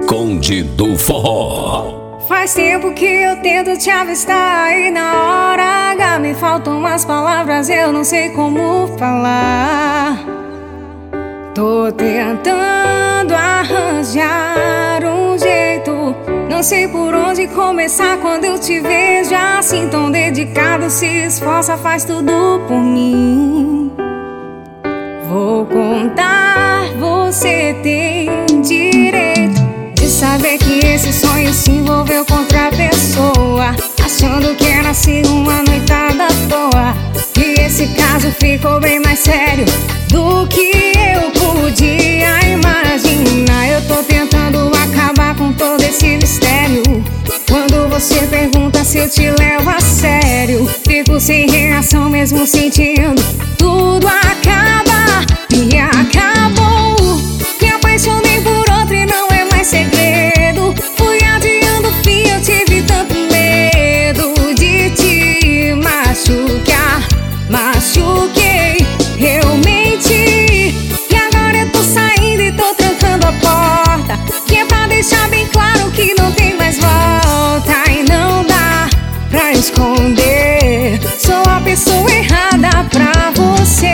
Conde do Forró. Faz tempo que eu tento te avistar e na hora H me faltam umas palavras, eu não sei como falar. Tô tentando arranjar um jeito, não sei por onde começar quando eu te vejo assim tão dedicado, se esforça, faz tudo por mim. Vou contar, você tem direito de saber que esse sonho se envolveu com outra pessoa, achando que era assim uma noitada à toa. E esse caso ficou bem mais sério do que eu podia imaginar. Eu tô tentando acabar com todo esse mistério. Quando você pergunta se eu te levo a sério, fico sem reação mesmo sentindo. Tudo acaba e acabou. Me apaixonei por outro e não é mais segredo. Fui adiando o fim, eu tive tanto medo de te machucar. Machuquei, eu menti, e agora eu tô saindo e tô trancando a porta, que é pra deixar bem claro que não tem mais volta. E não dá pra esconder, sou a pessoa errada pra você.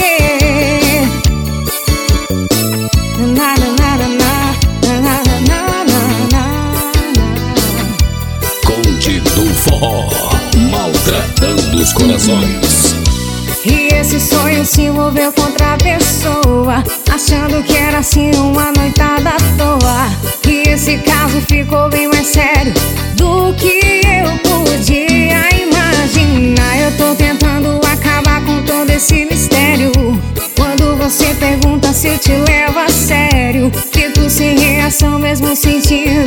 Conde do Forró, maltratando os corações. E esse sonho se envolveu com outra pessoa, achando que era assim uma noitada à toa. E esse caso ficou bem mais sério do que eu podia imaginar. Eu tô tentando acabar com todo esse mistério. Quando você pergunta se eu te levo a sério, fico sem reação mesmo sentindo.